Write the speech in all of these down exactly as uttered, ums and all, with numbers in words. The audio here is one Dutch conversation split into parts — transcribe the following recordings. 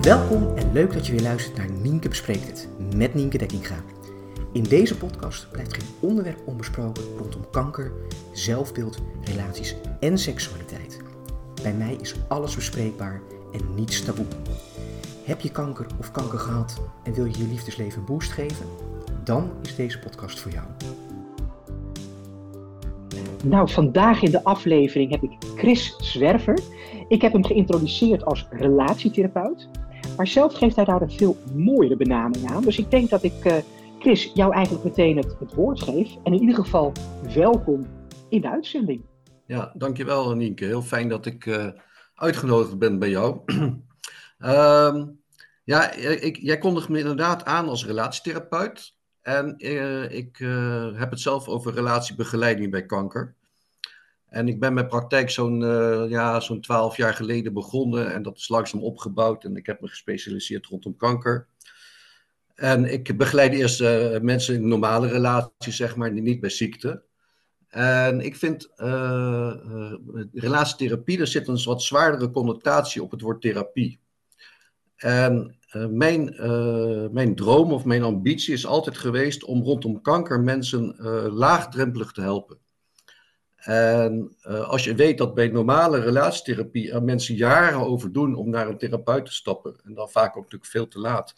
Welkom en leuk dat je weer luistert naar Nienke Bespreekt Het, met Nienke Dekkinga. In deze podcast blijft geen onderwerp onbesproken rondom kanker, zelfbeeld, relaties en seksualiteit. Bij mij is alles bespreekbaar en niets taboe. Heb je kanker of kanker gehad en wil je je liefdesleven een boost geven? Dan is deze podcast voor jou. Nou, vandaag in de aflevering heb ik Chris Zwerver. Ik heb hem geïntroduceerd als relatietherapeut. Maar zelf geeft hij daar een veel mooiere benaming aan. Dus ik denk dat ik, uh, Chris, jou eigenlijk meteen het, het woord geef. En in ieder geval welkom in de uitzending. Ja, dankjewel Nienke. Heel fijn dat ik uh, uitgenodigd ben bij jou. uh, ja, ik, jij kondigt me inderdaad aan als relatietherapeut. En uh, ik uh, heb het zelf over relatiebegeleiding bij kanker. En ik ben mijn praktijk zo'n uh, ja, zo'n twaalf jaar geleden begonnen. En dat is langzaam opgebouwd. En ik heb me gespecialiseerd rondom kanker. En ik begeleid eerst uh, mensen in normale relaties, zeg maar, niet bij ziekte. En ik vind uh, uh, relatietherapie, er zit een wat zwaardere connotatie op het woord therapie. En uh, mijn, uh, mijn droom of mijn ambitie is altijd geweest om rondom kanker mensen uh, laagdrempelig te helpen. En uh, als je weet dat bij normale relatietherapie er mensen jaren over doen om naar een therapeut te stappen. En dan vaak ook natuurlijk veel te laat.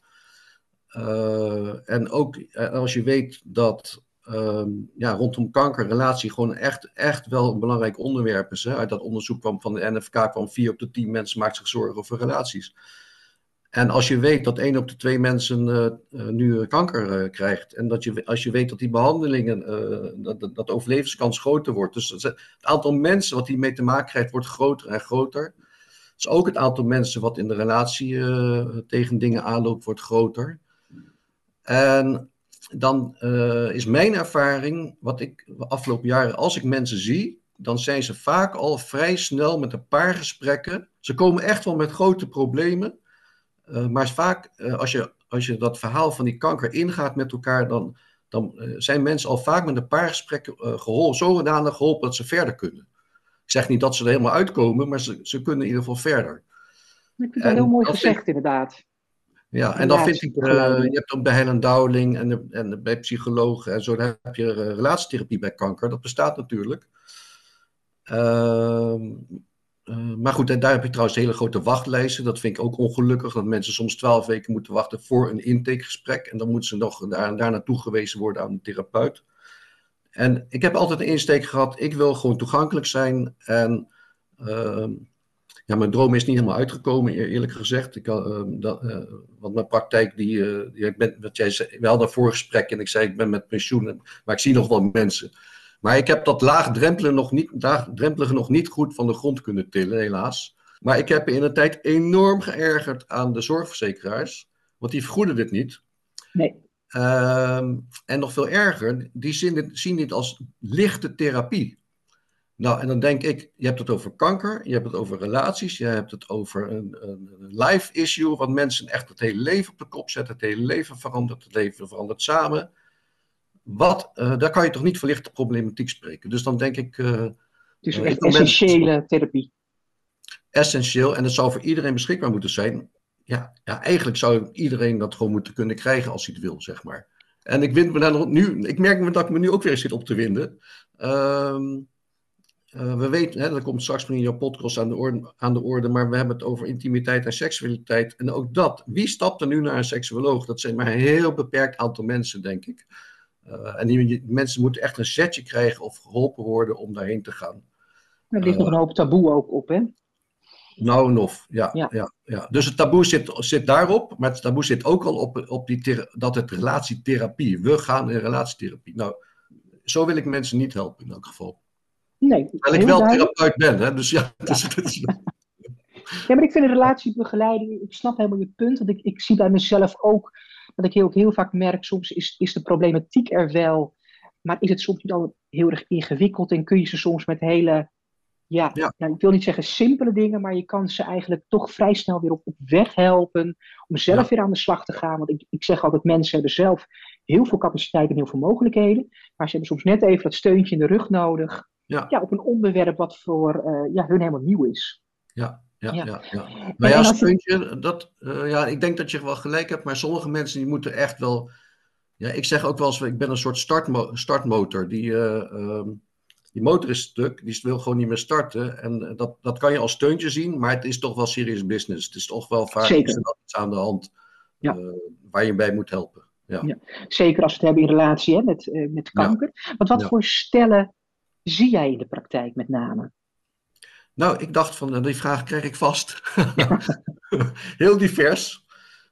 Uh, en ook uh, als je weet dat uh, ja, rondom kanker relatie gewoon echt, echt wel een belangrijk onderwerp is. Hè? Uit dat onderzoek kwam van de N F K kwam vier op de tien mensen maakt zich zorgen over relaties. En als je weet dat één op de twee mensen uh, uh, nu kanker uh, krijgt. En dat je, als je weet dat die behandelingen, uh, dat, dat, dat de overlevingskans groter wordt. Dus het aantal mensen wat hiermee te maken krijgt wordt groter en groter. Dus ook het aantal mensen wat in de relatie uh, tegen dingen aanloopt wordt groter. En dan uh, is mijn ervaring, wat ik de afgelopen jaren, als ik mensen zie, dan zijn ze vaak al vrij snel met een paar gesprekken. Ze komen echt wel met grote problemen. Uh, maar vaak, uh, als, je, als je dat verhaal van die kanker ingaat met elkaar, dan, dan uh, zijn mensen al vaak met een paar gesprekken uh, geholpen, zodanig geholpen dat ze verder kunnen. Ik zeg niet dat ze er helemaal uitkomen, maar ze, ze kunnen in ieder geval verder. Ik vind dat heel mooi gezegd, vind, inderdaad. Ja, en dan vind ik, uh, je hebt ook bij Helen Dowling en, en bij psychologen en zo, dan heb je uh, relatietherapie bij kanker. Dat bestaat natuurlijk. Uh, Uh, maar goed, daar heb je trouwens hele grote wachtlijsten. Dat vind ik ook ongelukkig, dat mensen soms twaalf weken moeten wachten voor een intakegesprek. En dan moeten ze nog daar, daar naartoe gewezen worden aan een therapeut. En ik heb altijd een insteek gehad, ik wil gewoon toegankelijk zijn. En uh, ja, mijn droom is niet helemaal uitgekomen, eerlijk gezegd. Ik, uh, dat, uh, want mijn praktijk, die, uh, die ik ben, wat jij zei, we hadden een voorgesprek en ik zei, ik ben met pensioen, maar ik zie nog wel mensen. Maar ik heb dat laagdrempelige nog, niet, laagdrempelige nog niet goed van de grond kunnen tillen, helaas. Maar ik heb in de tijd enorm geërgerd aan de zorgverzekeraars. Want die vergoeden dit niet. Nee. Uh, en nog veel erger, die zien dit, zien dit als lichte therapie. Nou, en dan denk ik, je hebt het over kanker, je hebt het over relaties, je hebt het over een, een life issue, wat mensen echt het hele leven op de kop zetten, het hele leven verandert, het leven verandert samen. Wat, uh, daar kan je toch niet van lichte problematiek spreken. Dus dan denk ik... Uh, dus uh, echt essentiële mensen, therapie. Essentieel. En het zou voor iedereen beschikbaar moeten zijn. Ja, ja, eigenlijk zou iedereen dat gewoon moeten kunnen krijgen als hij het wil, zeg maar. En ik, wind me daar nog, nu, ik merk dat ik me nu ook weer zit op te winden. Uh, uh, we weten, hè, dat komt straks in jouw podcast aan de, orde, aan de orde, maar we hebben het over intimiteit en seksualiteit. En ook dat. Wie stapt er nu naar een seksuoloog? Dat zijn maar een heel beperkt aantal mensen, denk ik. Uh, en die, die mensen moeten echt een setje krijgen of geholpen worden om daarheen te gaan. Er ligt uh, nog een hoop taboe ook op, hè? Nou en of, ja. ja. ja, ja. Dus het taboe zit, zit daarop, maar het taboe zit ook al op, op die thera- dat het relatietherapie. We gaan in relatietherapie. Nou, zo wil ik mensen niet helpen in elk geval. Nee. Terwijl ik wel duidelijk. therapeut ben, hè? Dus ja. Ja. Dus, dus, ja, maar ik vind een relatiebegeleiding, ik snap helemaal je punt, want ik, ik zie bij mezelf ook. Wat ik heel, heel vaak merk, soms is, is de problematiek er wel, maar is het soms niet al heel erg ingewikkeld en kun je ze soms met hele, ja, ja. Nou, ik wil niet zeggen simpele dingen, maar je kan ze eigenlijk toch vrij snel weer op, op weg helpen om zelf ja. weer aan de slag te gaan. Want ik, ik zeg altijd, mensen hebben zelf heel veel capaciteit en heel veel mogelijkheden, maar ze hebben soms net even dat steuntje in de rug nodig, ja. Ja, op een onderwerp wat voor uh, ja, hun helemaal nieuw is. Ja. ja, Ja. ja, ja. En, Nou en ja, als je, steuntje, dat, uh, ja, ik denk dat je wel gelijk hebt, maar sommige mensen die moeten echt wel. Ja, ik zeg ook wel eens, ik ben een soort startmo startmotor. Die, uh, um, die motor is stuk, die wil gewoon niet meer starten. En dat, dat kan je als steuntje zien, maar het is toch wel serious business. Het is toch wel vaak is er zeker. wel iets aan de hand Ja. uh, waar je bij moet helpen. Ja. Ja. Zeker als we het hebben in relatie hè, met, uh, met kanker. Ja. Want wat Ja. voor stellen zie jij in de praktijk met name? Nou, ik dacht van, die vraag krijg ik vast. Heel divers.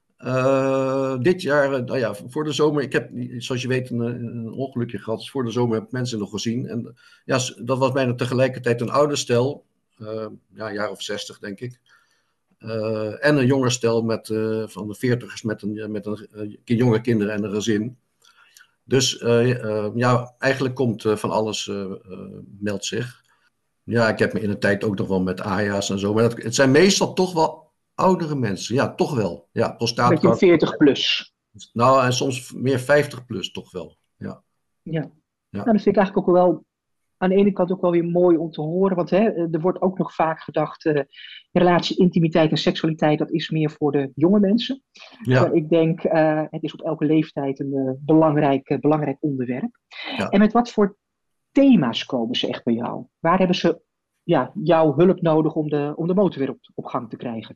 Uh, dit jaar, uh, nou ja, voor de zomer, ik heb, zoals je weet, een, een ongelukje gehad. Dus voor de zomer heb ik mensen nog gezien. En ja, dat was bijna tegelijkertijd een ouder stel, uh, ja, een jaar of zestig denk ik. Uh, en een jonger stel met, uh, van de veertigers met, een, met een, uh, jonge kinderen en een gezin. Dus uh, uh, ja, eigenlijk komt uh, van alles, uh, uh, meldt zich. Ja, ik heb me in de tijd ook nog wel met A J A's en zo. Maar dat, het zijn meestal toch wel oudere mensen. Ja, toch wel. Ja, prostaatkanker. Een beetje veertig plus. Nou, en soms meer vijftig plus toch wel. Ja. Ja. Ja. Nou, dat vind ik eigenlijk ook wel aan de ene kant ook wel weer mooi om te horen. Want hè, er wordt ook nog vaak gedacht, uh, relatie, intimiteit en seksualiteit, dat is meer voor de jonge mensen. Ja. Maar ik denk, uh, het is op elke leeftijd een uh, belangrijk, uh, belangrijk onderwerp. Ja. En met wat voor thema's komen ze echt bij jou? Waar hebben ze ja, jouw hulp nodig om de, om de motor weer op, op gang te krijgen?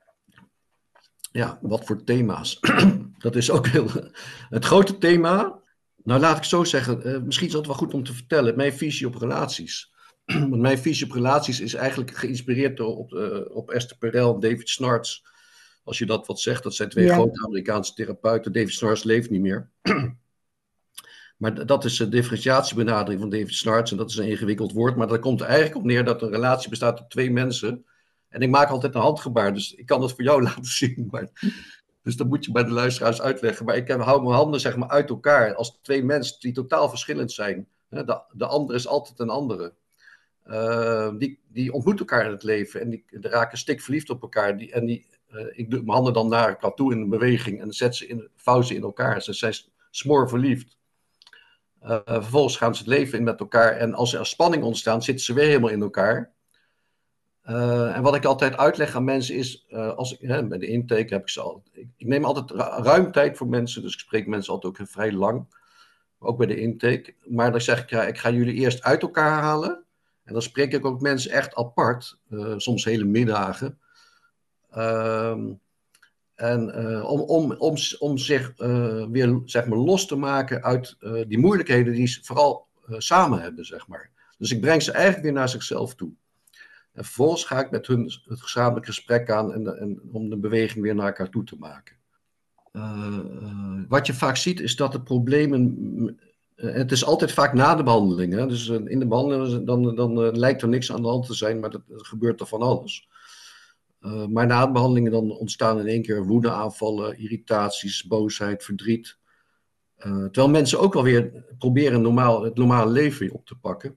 Ja, wat voor thema's? Dat is ook heel... Het grote thema... Nou, laat ik zo zeggen. Uh, misschien is dat wel goed om te vertellen. Mijn visie op relaties. Want mijn visie op relaties is eigenlijk geïnspireerd door op, uh, op Esther Perel en David Snarts. Als je dat wat zegt, dat zijn twee ja. grote Amerikaanse therapeuten. David Snarts leeft niet meer. Maar dat is de differentiatiebenadering van David Snarts. En dat is een ingewikkeld woord. Maar dat komt er eigenlijk op neer dat een relatie bestaat uit twee mensen. En ik maak altijd een handgebaar. Dus ik kan dat voor jou laten zien. Maar, dus dat moet je bij de luisteraars uitleggen. Maar ik hou mijn handen zeg maar uit elkaar. Als twee mensen die totaal verschillend zijn. De, de andere is altijd een andere. Uh, die, die ontmoeten elkaar in het leven. En die, die raken stikverliefd op elkaar. Die, en die, uh, ik doe mijn handen dan naar elkaar toe in een beweging. En zet ze in, vouw ze in elkaar. Ze zijn smoorverliefd. Uh, vervolgens gaan ze het leven in met elkaar. En als er spanning ontstaat, zitten ze weer helemaal in elkaar. Uh, en wat ik altijd uitleg aan mensen is, uh, als ik, hè, bij de intake heb ik ze al, ik, ik neem altijd ru- ruim tijd voor mensen, dus ik spreek mensen altijd ook vrij lang, ook bij de intake. Maar dan zeg ik, ja, ik ga jullie eerst uit elkaar halen. En dan spreek ik ook mensen echt apart, uh, soms hele middagen. Uh, En uh, om, om, om, om zich uh, weer zeg maar, los te maken uit uh, die moeilijkheden die ze vooral uh, samen hebben, zeg maar. Dus ik breng ze eigenlijk weer naar zichzelf toe. En vervolgens ga ik met hun het gezamenlijk gesprek aan en, en, om de beweging weer naar elkaar toe te maken. Uh, uh, wat je vaak ziet is dat de problemen... Uh, het is altijd vaak na de behandeling. Hè? Dus uh, in de behandeling dan, dan uh, lijkt er niks aan de hand te zijn, maar dat, er gebeurt er van alles. Uh, maar na de behandelingen dan ontstaan in één keer woedeaanvallen, irritaties, boosheid, verdriet. Uh, terwijl mensen ook wel weer proberen normaal, het normale leven op te pakken.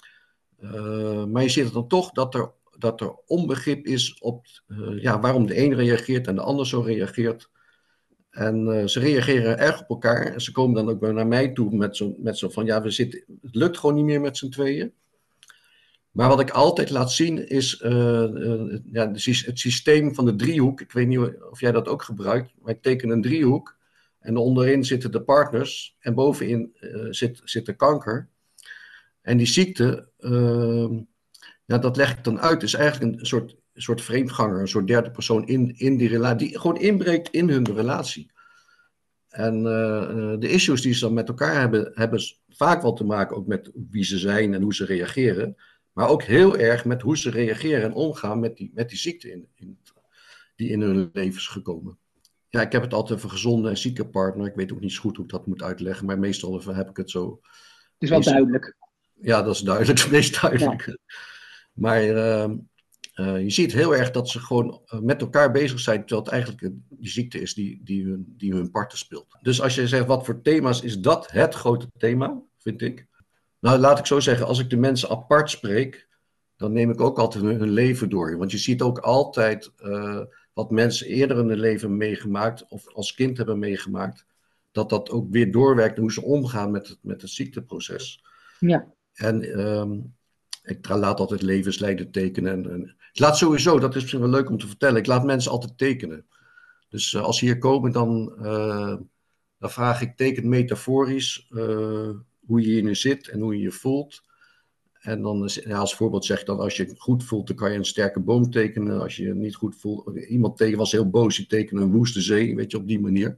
Uh, maar je ziet dan toch dat er, dat er onbegrip is op uh, ja, waarom de een reageert en de ander zo reageert. En uh, ze reageren erg op elkaar. En ze komen dan ook naar mij toe met zo, met zo van, ja, we zitten, het lukt gewoon niet meer met z'n tweeën. Maar wat ik altijd laat zien is uh, uh, ja, het systeem van de driehoek. Ik weet niet of jij dat ook gebruikt, maar ik teken een driehoek. En onderin zitten de partners en bovenin uh, zit, zit de kanker. En die ziekte, uh, ja, dat leg ik dan uit. Het is eigenlijk een soort, een soort vreemdganger, een soort derde persoon in, in die relatie. Die gewoon inbreekt in hun relatie. En uh, de issues die ze dan met elkaar hebben, hebben vaak wel te maken ook met wie ze zijn en hoe ze reageren. Maar ook heel erg met hoe ze reageren en omgaan met die, met die ziekte in, in, die in hun leven is gekomen. Ja, ik heb het altijd over gezonde en zieke partner. Ik weet ook niet zo goed hoe ik dat moet uitleggen, maar meestal heb ik het zo. Het is wel meestal, duidelijk. Ja, dat is duidelijk, het meest duidelijk. Ja. Maar uh, uh, je ziet heel erg dat ze gewoon uh, met elkaar bezig zijn, terwijl het eigenlijk die ziekte is die, die, hun, die hun partner speelt. Dus als je zegt, wat voor thema's is dat het grote thema, vind ik. Nou, laat ik zo zeggen, als ik de mensen apart spreek, dan neem ik ook altijd hun, hun leven door. Want je ziet ook altijd uh, wat mensen eerder in hun leven meegemaakt, of als kind hebben meegemaakt, dat dat ook weer doorwerkt hoe ze omgaan met het, met het ziekteproces. Ja. En um, ik laat altijd levenslijnen tekenen. En, en, ik laat sowieso, dat is misschien wel leuk om te vertellen, ik laat mensen altijd tekenen. Dus uh, als ze hier komen, dan, uh, dan vraag ik, teken metaforisch uh, hoe je hier nu zit en hoe je je voelt. En dan, ja, als voorbeeld zeg ik dan, als je je goed voelt, dan kan je een sterke boom tekenen. Als je je niet goed voelt, iemand tegen was heel boos, die tekende een woeste zee, weet je, op die manier.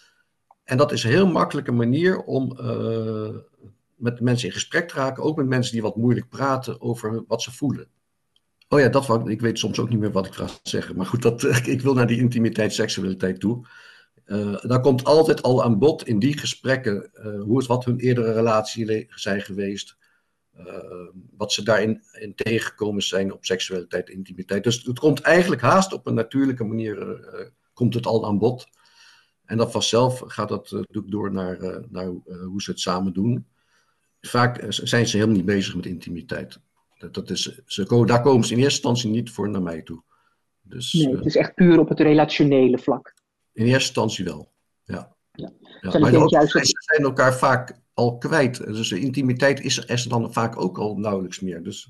En dat is een heel makkelijke manier om uh, met mensen in gesprek te raken, ook met mensen die wat moeilijk praten over wat ze voelen. Oh ja, dat wou ik, ik weet soms ook niet meer wat ik ga zeggen, maar goed, dat, ik wil naar die intimiteit, seksualiteit toe. Uh, daar komt altijd al aan bod in die gesprekken, uh, hoe is wat hun eerdere relaties zijn geweest. Uh, wat ze daarin in tegengekomen zijn op seksualiteit, intimiteit. Dus het komt eigenlijk haast op een natuurlijke manier, uh, komt het al aan bod. En dan vanzelf gaat dat uh, door naar, uh, naar uh, hoe ze het samen doen. Vaak uh, zijn ze helemaal niet bezig met intimiteit. Dat, dat is, ze komen, daar komen ze in eerste instantie niet voor naar mij toe. Dus, nee, het is echt puur op het relationele vlak. In eerste instantie wel, ja. ja. ja maar ook, juist dat... ze zijn elkaar vaak al kwijt. Dus de intimiteit is er dan vaak ook al nauwelijks meer. Dus,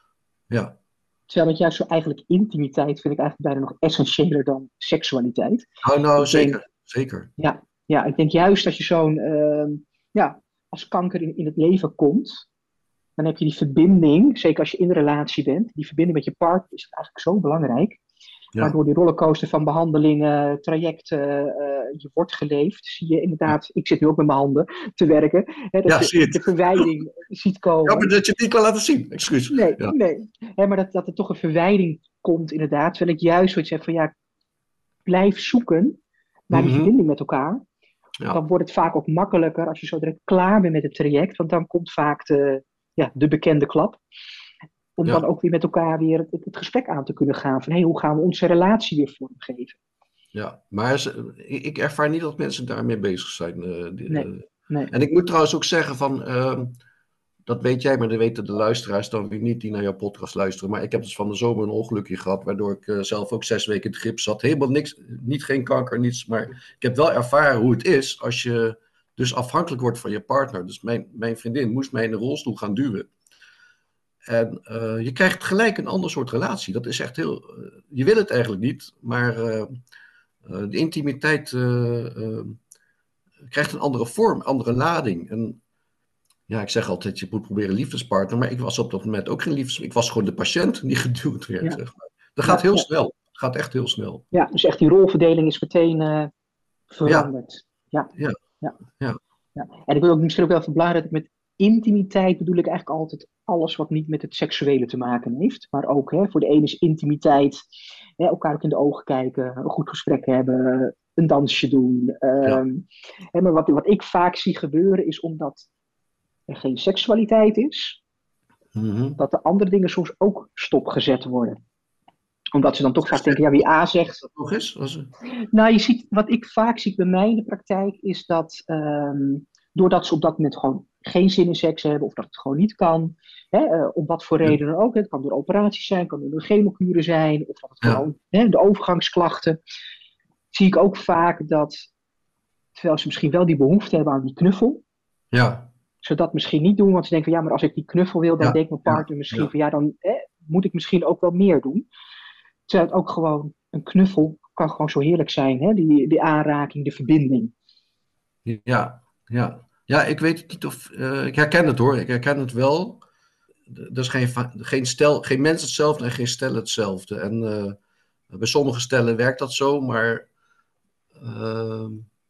ja. Terwijl het juist zo eigenlijk intimiteit vind ik eigenlijk bijna nog essentiëler dan seksualiteit. Nou, nou, ik zeker. Denk, zeker. Ja, ja, ik denk juist als je zo'n, uh, ja, als kanker in, in het leven komt, dan heb je die verbinding, zeker als je in een relatie bent, die verbinding met je partner is eigenlijk zo belangrijk. Ja. Waardoor die rollercoaster van behandelingen, trajecten, uh, je wordt geleefd, zie je inderdaad, ik zit nu ook met mijn handen te werken, hè, dat ja, je zie het. de verwijding ziet komen. Ja, maar dat je het niet kan laten zien, excuus. Nee, ja. nee. Hè, maar dat, dat er toch een verwijding komt inderdaad, terwijl ik juist zoiets zeg van ja, blijf zoeken naar die Mm-hmm. verbinding met elkaar. Ja. Dan wordt het vaak ook makkelijker als je zo direct klaar bent met het traject, want dan komt vaak de, ja, de bekende klap. Om ja. dan ook weer met elkaar weer het, het gesprek aan te kunnen gaan. Van hey, hoe gaan we onze relatie weer vormgeven? Ja, maar ze, ik ervaar niet dat mensen daarmee bezig zijn. Uh, die, nee, uh, nee. En ik moet trouwens ook zeggen van, uh, dat weet jij, maar dat weten de luisteraars dan weer niet die naar jouw podcast luisteren. Maar ik heb dus van de zomer een ongelukje gehad, waardoor ik uh, zelf ook zes weken in het gips zat. Helemaal niks, niet geen kanker, niets. Maar ik heb wel ervaren hoe het is als je dus afhankelijk wordt van je partner. Dus mijn, mijn vriendin moest mij in een rolstoel gaan duwen. En uh, je krijgt gelijk een ander soort relatie. Dat is echt heel... Uh, je wil het eigenlijk niet, maar uh, uh, de intimiteit uh, uh, krijgt een andere vorm, een andere lading. En ja, ik zeg altijd, je moet proberen liefdespartner, maar ik was op dat moment ook geen liefdes... Ik was gewoon de patiënt die geduwd werd, ja. zeg maar. Dat gaat heel ja. snel. Dat gaat echt heel snel. Ja, dus echt die rolverdeling is meteen uh, veranderd. Ja. Ja. Ja. Ja. Ja. Ja. En ik wil ook misschien ook wel verblaren dat ik met intimiteit bedoel ik eigenlijk altijd alles wat niet met het seksuele te maken heeft. Maar ook hè, voor de ene is intimiteit, hè, elkaar ook in de ogen kijken, een goed gesprek hebben, een dansje doen. Um, ja. hè, maar wat, wat ik vaak zie gebeuren is omdat er geen seksualiteit is, mm-hmm. dat de andere dingen soms ook stopgezet worden. Omdat ze dan toch vaak denken, ja, wie A zegt... Dat nog eens? Was... Nou, je ziet, wat ik vaak zie bij mij in de praktijk is dat, um, doordat ze op dat moment gewoon geen zin in seks hebben, of dat het gewoon niet kan, hè, uh, om wat voor reden dan ook. Het kan door operaties zijn, het kan door chemokuren zijn, of dat het ja. gewoon hè, de overgangsklachten. Zie ik ook vaak dat, terwijl ze misschien wel die behoefte hebben aan die knuffel, ja. ze dat misschien niet doen, want ze denken van ja, maar als ik die knuffel wil, dan ja. denkt mijn partner ja. misschien ja. van ja, dan hè, moet ik misschien ook wel meer doen. Terwijl het ook gewoon, een knuffel kan gewoon zo heerlijk zijn, hè? Die, die aanraking, de verbinding. Ja, ja. Ja, ik weet het niet of... Uh, ik herken het hoor, ik herken het wel. Er is geen, geen, stel, geen mens hetzelfde en geen stel hetzelfde. En uh, bij sommige stellen werkt dat zo, maar... Uh,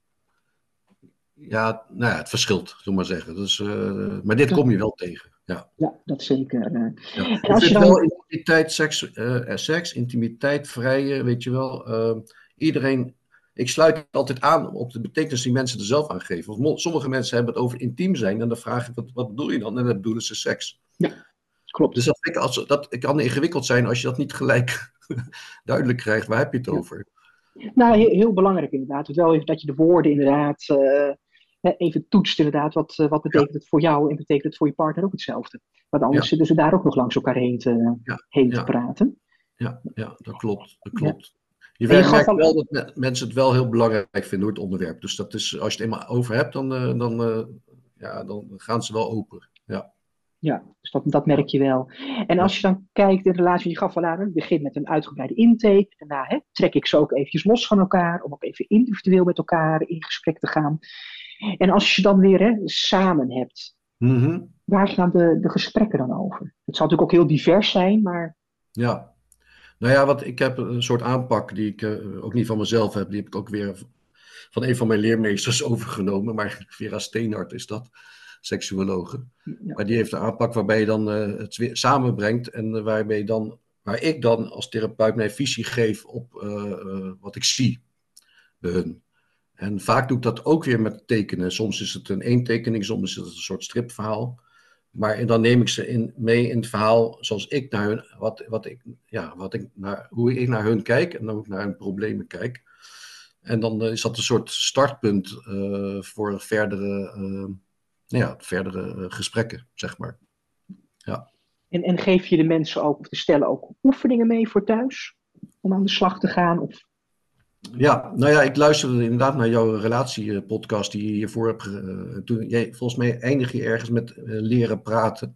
ja, nou ja, het verschilt, zullen we maar zeggen. Dus, uh, maar dit kom je wel tegen. Ja, ja dat zeker. Uh. Ja. En als je dan... wel intimiteit, seks, uh, seks, intimiteit, vrije, weet je wel. Uh, iedereen... Ik sluit het altijd aan op de betekenis die mensen er zelf aan geven. Want sommige mensen hebben het over intiem zijn. En dan vraag ik, wat, wat bedoel je dan? En dan bedoelen ze seks. Ja, klopt. Dus dat, ik, als, dat kan ingewikkeld zijn als je dat niet gelijk duidelijk krijgt. Waar heb je het ja. over? Nou, heel, heel belangrijk inderdaad. Wel even dat je de woorden inderdaad uh, even toetst inderdaad. Wat, uh, wat betekent ja. het voor jou en betekent het voor je partner ook hetzelfde? Want anders ja. zitten ze daar ook nog langs elkaar heen te, ja. heen ja. te praten. Ja, ja, dat klopt. Dat klopt. Ja. Je merkt al... wel dat mensen het wel heel belangrijk vinden, het onderwerp. Dus dat is, als je het eenmaal over hebt, dan, uh, dan, uh, ja, dan gaan ze wel open. Ja. Ja, dus dat, dat merk je wel. En als je dan kijkt in relatie, je gaf al aan, het begint met een uitgebreide intake. Daarna hè, trek ik ze ook eventjes los van elkaar, om ook even individueel met elkaar in gesprek te gaan. En als je dan weer hè, samen hebt, Mm-hmm. waar gaan de, de gesprekken dan over? Het zal natuurlijk ook heel divers zijn, maar... Ja, nou ja, wat, ik heb een soort aanpak die ik uh, ook niet van mezelf heb. Die heb ik ook weer van een van mijn leermeesters overgenomen. Maar Vera Steenhart is dat, seksuologe. Ja. Maar die heeft een aanpak waarbij je dan uh, het weer samenbrengt. En uh, waarbij dan, waar ik dan als therapeut mijn visie geef op uh, uh, wat ik zie bij hun. En vaak doe ik dat ook weer met tekenen. Soms is het een één tekening, soms is het een soort stripverhaal. Maar dan neem ik ze in, mee in het verhaal zoals ik naar hun, wat, wat ik, ja, wat ik naar, hoe ik naar hun kijk en dan ook naar hun problemen kijk. En dan uh, is dat een soort startpunt uh, voor verdere, uh, ja, verdere uh, gesprekken, zeg maar. Ja. En, en geef je de mensen ook, of de stellen ook oefeningen mee voor thuis? Om aan de slag te gaan? Of... Ja, nou ja, ik luisterde inderdaad naar jouw relatiepodcast die je hiervoor hebt. Uh, toen, jij, volgens mij eindig je ergens met uh, leren praten.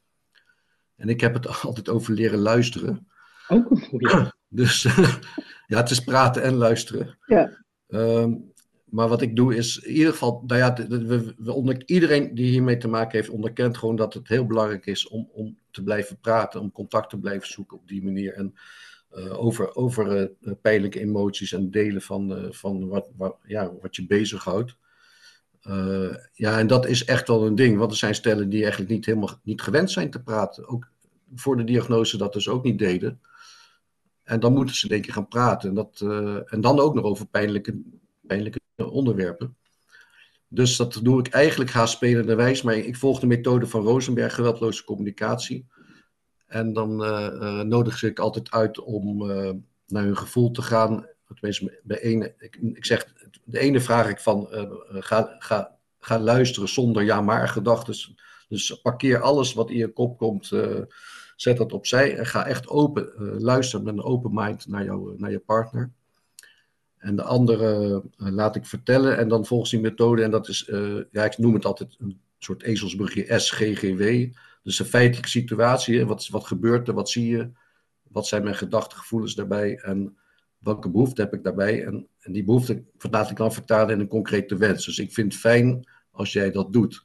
En ik heb het altijd over leren luisteren. Ook een goeie. Dus ja, het is praten en luisteren. Ja. Um, maar wat ik doe is in ieder geval, nou ja, we, we onder, iedereen die hiermee te maken heeft onderkent gewoon dat het heel belangrijk is om, om te blijven praten, om contact te blijven zoeken op die manier. En uh, over, over uh, pijnlijke emoties en delen van, uh, van wat, wat, ja, wat je bezighoudt. Uh, ja, en dat is echt wel een ding, want er zijn stellen die eigenlijk niet helemaal niet gewend zijn te praten. Ook voor de diagnose dat dus ook niet deden. En dan moeten ze denk ik gaan praten. En, dat, uh, en dan ook nog over pijnlijke, pijnlijke onderwerpen. Dus dat doe ik eigenlijk haastspelende-wijs. Maar ik volg de methode van Rosenberg, geweldloze communicatie. En dan uh, uh, nodig ze ik altijd uit om uh, naar hun gevoel te gaan. Tenminste, bij ene, ik, ik zeg, de ene vraag ik van, uh, ga, ga, ga luisteren zonder ja-maar gedachten. Dus parkeer alles wat in je kop komt, uh, zet dat opzij en ga echt open uh, luisteren met een open mind naar, jou, naar je partner. En de andere uh, laat ik vertellen en dan volgens die methode, en dat is, uh, ja, ik noem het altijd een soort ezelsbrugje S G G W. Dus de feitelijke situatie, wat, wat gebeurt er, wat zie je, wat zijn mijn gedachten, gevoelens daarbij en welke behoefte heb ik daarbij. En, en die behoefte laat ik dan vertalen in een concrete wens. Dus ik vind het fijn als jij dat doet.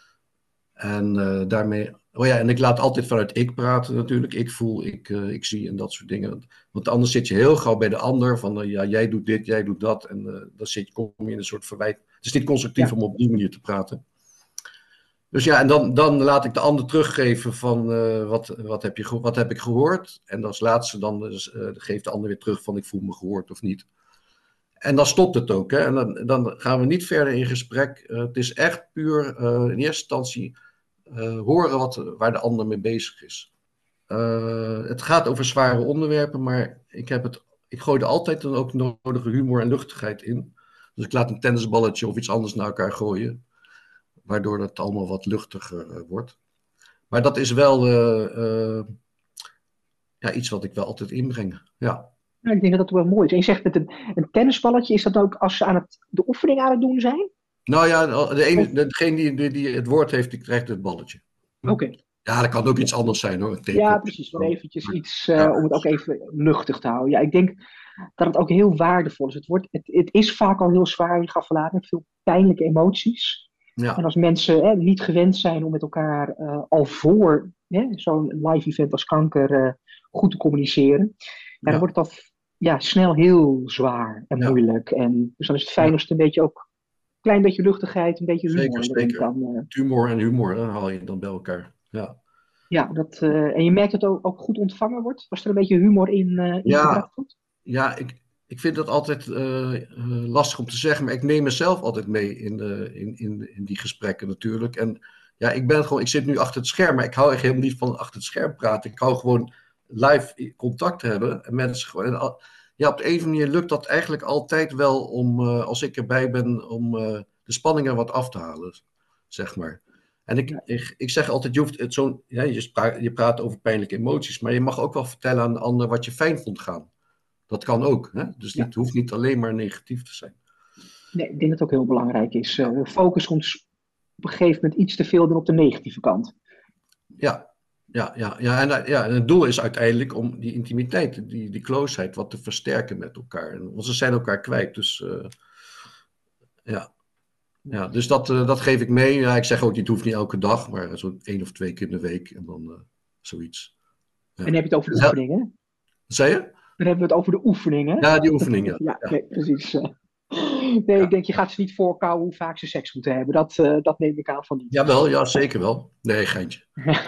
En uh, daarmee, oh ja, en ik laat altijd vanuit ik praten natuurlijk. Ik voel, ik, uh, ik zie en dat soort dingen. Want anders zit je heel gauw bij de ander van, uh, ja, jij doet dit, jij doet dat. En uh, dan zit je, kom je in een soort verwijt. Het is niet constructief ja. om op die manier te praten. Dus ja, en dan, dan laat ik de ander teruggeven van, uh, wat, wat, heb je, wat heb ik gehoord? En als laatste dan uh, geeft de ander weer terug van, ik voel me gehoord of niet. En dan stopt het ook. Hè? En dan, dan gaan we niet verder in gesprek. Uh, het is echt puur uh, in eerste instantie uh, horen wat, waar de ander mee bezig is. Uh, het gaat over zware onderwerpen, maar ik, heb het, ik gooi er altijd dan ook nodige humor en luchtigheid in. Dus ik laat een tennisballetje of iets anders naar elkaar gooien. Waardoor het allemaal wat luchtiger uh, wordt. Maar dat is wel uh, uh, ja, iets wat ik wel altijd inbreng. Ja. Nou, ik denk dat dat wel mooi is. En je zegt met een, een tennisballetje, is dat ook als ze aan het, de oefening aan het doen zijn? Nou ja, de ene, degene die, die, die het woord heeft, die krijgt het balletje. Oké. Okay. Ja, dat kan ook iets anders zijn hoor. Ja, precies. Maar eventjes iets uh, ja. om het ook even luchtig te houden. Ja, ik denk dat het ook heel waardevol is. Het, wordt, het, het is vaak al heel zwaar. Je gaf al aan met veel pijnlijke emoties. Ja. En als mensen hè, niet gewend zijn om met elkaar uh, al voor hè, zo'n live event als kanker uh, goed te communiceren, ja, ja. dan wordt het al ja, snel heel zwaar en ja. moeilijk. En, dus dan is het fijn ja. als het een beetje ook een klein beetje luchtigheid, een beetje humor. Zeker, zeker. Kan, uh... Humor en humor, dan haal je dan bij elkaar. Ja, ja dat, uh, en je merkt dat het ook, ook goed ontvangen wordt? Was er een beetje humor in, uh, in ja. gebracht wordt? Ja, ik, ik vind dat altijd uh, uh, lastig om te zeggen, maar ik neem mezelf altijd mee in, uh, in, in, in die gesprekken natuurlijk. En ja, ik ben gewoon, ik zit nu achter het scherm, maar ik hou echt helemaal niet van achter het scherm praten. Ik hou gewoon live contact hebben en mensen gewoon. En, ja, op de een of andere manier lukt dat eigenlijk altijd wel om, uh, als ik erbij ben, om uh, de spanningen wat af te halen, zeg maar. En ik, ja. ik, ik zeg altijd, je, hoeft het zo'n, ja, je, praat, je praat over pijnlijke emoties, maar je mag ook wel vertellen aan de ander wat je fijn vond gaan. Dat kan ook, hè? Dus ja. het hoeft niet alleen maar negatief te zijn. Nee, ik denk dat het ook heel belangrijk is. Uh, we focussen ons op een gegeven moment iets te veel dan op de negatieve kant. ja, ja, ja, ja. En, ja, en het doel is uiteindelijk om die intimiteit, die, die closeheid wat te versterken met elkaar. En, want ze zijn elkaar kwijt, dus uh, ja. Ja, dus dat, uh, dat geef ik mee. Ja, ik zeg ook, het hoeft niet elke dag, maar zo'n één of twee keer in de week en dan uh, zoiets. Ja. En dan heb je het over de dus, oefeningen? Wat zei je? Dan hebben we het over de oefeningen. Ja, die oefeningen. ja, ja. Nee, precies. Nee, ja. Ik denk, je gaat ze niet voorkouwen hoe vaak ze seks moeten hebben. Dat, uh, dat neem ik aan van niet. Jawel, ja, zeker wel. Nee, geintje.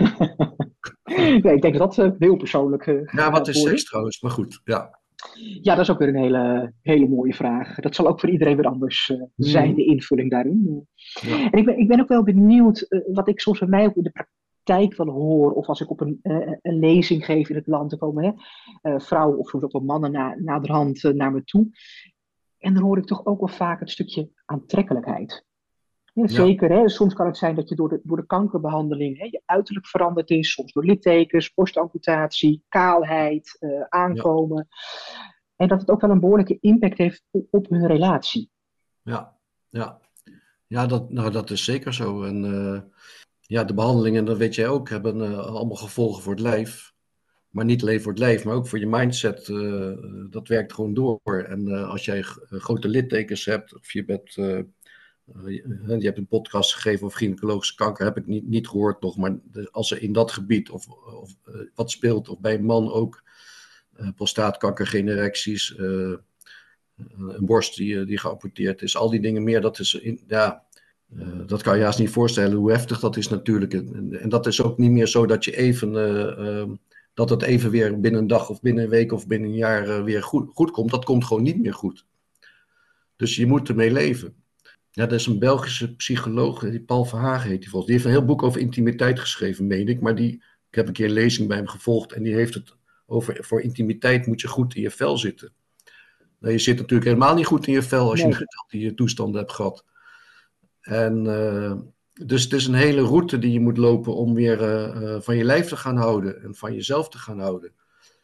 nee, ik denk dat dat uh, heel persoonlijk uh, Ja, wat is worden. Seks trouwens? Maar goed, ja. Ja, dat is ook weer een hele, hele mooie vraag. Dat zal ook voor iedereen weer anders uh, zijn, mm. de invulling daarin. Ja. En ik ben, ik ben ook wel benieuwd, uh, wat ik soms bij mij ook in de praktijk wel hoor, of als ik op een, uh, een lezing geef in het land, dan komen hè, uh, vrouwen of soms ook wel mannen na, naderhand uh, naar me toe. En dan hoor ik toch ook wel vaak het stukje aantrekkelijkheid. Ja, zeker, ja. Hè? Soms kan het zijn dat je door de, door de kankerbehandeling hè, je uiterlijk veranderd is. Soms door littekens, borstamputatie, kaalheid, uh, aankomen. Ja. En dat het ook wel een behoorlijke impact heeft op, op hun relatie. Ja, ja. ja dat, nou, dat is zeker zo. En uh, ja, de behandelingen, dat weet jij ook, hebben uh, allemaal gevolgen voor het lijf. Maar niet alleen voor het lijf, maar ook voor je mindset. Uh, dat werkt gewoon door. En uh, als jij g- grote littekens hebt, of je bent... Uh, Uh, je hebt een podcast gegeven over gynaecologische kanker, heb ik niet, niet gehoord nog, maar de, als er in dat gebied of, of uh, wat speelt, of bij een man ook, uh, prostaatkanker, geen erecties, uh, een borst die, die geamputeerd is, al die dingen meer, dat is, in, ja, uh, dat kan je haast niet voorstellen hoe heftig dat is natuurlijk. En, en dat is ook niet meer zo dat je even, uh, uh, dat het even weer binnen een dag of binnen een week of binnen een jaar uh, weer goed, goed komt. Dat komt gewoon niet meer goed. Dus je moet ermee leven. Ja, dat is een Belgische psycholoog, die Paul Verhagen heet die volgens. Die heeft een heel boek over intimiteit geschreven, meen ik. Maar die, ik heb een keer een lezing bij hem gevolgd en die heeft het over, voor intimiteit moet je goed in je vel zitten. Nou, je zit natuurlijk helemaal niet goed in je vel als nee. je die toestanden hebt gehad. En uh, dus het is een hele route die je moet lopen om weer uh, uh, van je lijf te gaan houden en van jezelf te gaan houden.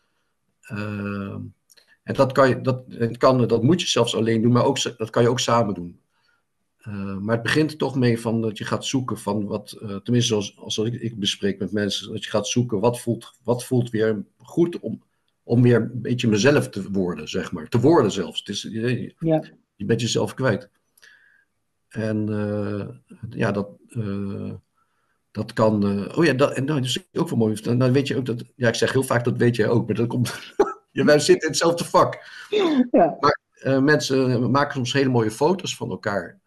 Uh, en dat, kan je, dat, het kan, dat moet je zelfs alleen doen, maar ook, dat kan je ook samen doen. Uh, maar het begint er toch mee van dat je gaat zoeken van wat, uh, tenminste zoals, als ik, ik bespreek met mensen, dat je gaat zoeken wat voelt, wat voelt weer goed om, om weer een beetje mezelf te worden, zeg maar. Te worden zelfs. Het is, je, ja. je bent jezelf kwijt. En uh, ja, dat, uh, dat kan... Uh, oh ja, dat, en nou, dat is ook wel mooi. Nou weet je ook dat... Ja, ik zeg heel vaak dat weet jij ook, maar dat komt... ja, wij zitten in hetzelfde vak. Ja. Maar uh, mensen maken soms hele mooie foto's van elkaar.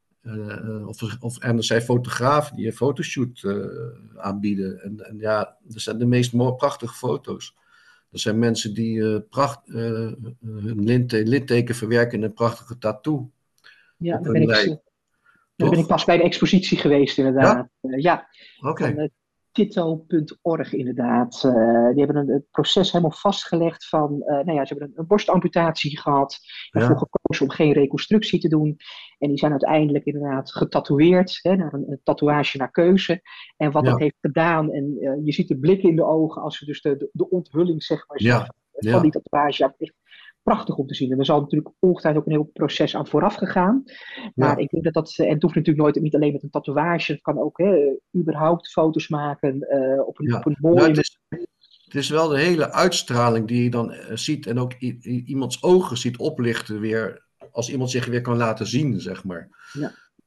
Uh, of, of, en er zijn fotografen die een fotoshoot uh, aanbieden. En, en ja, dat zijn de meest mooie, prachtige foto's. Er zijn mensen die uh, pracht, uh, hun linte, litteken verwerken in een prachtige tattoo. Ja, daar ben, ik, daar ben ik pas bij de expositie geweest inderdaad. Ja, uh, ja. Okay. Van uh, titto punt org inderdaad. Uh, die hebben een, het proces helemaal vastgelegd van, uh, nou ja, ze hebben een, een borstamputatie gehad. Ervoor ja. gekozen om geen reconstructie te doen. En die zijn uiteindelijk inderdaad getatoeëerd, hè, naar een, een tatoeage naar keuze. En wat ja. dat heeft gedaan, en uh, je ziet de blikken in de ogen als ze dus de, de, de onthulling zeg maar ja. van, ja. van die tatoeage. Echt prachtig om te zien. En er zal natuurlijk ongetwijfeld ook een heel proces aan vooraf gegaan. Maar ja. ik denk dat dat, en het hoeft natuurlijk nooit, niet alleen met een tatoeage, het kan ook hè, überhaupt foto's maken uh, op, een, ja. op een mooie... Nou, het, is, het is wel de hele uitstraling die je dan uh, ziet en ook i- i- iemands ogen ziet oplichten weer, als iemand zich weer kan laten zien, zeg maar. Ja.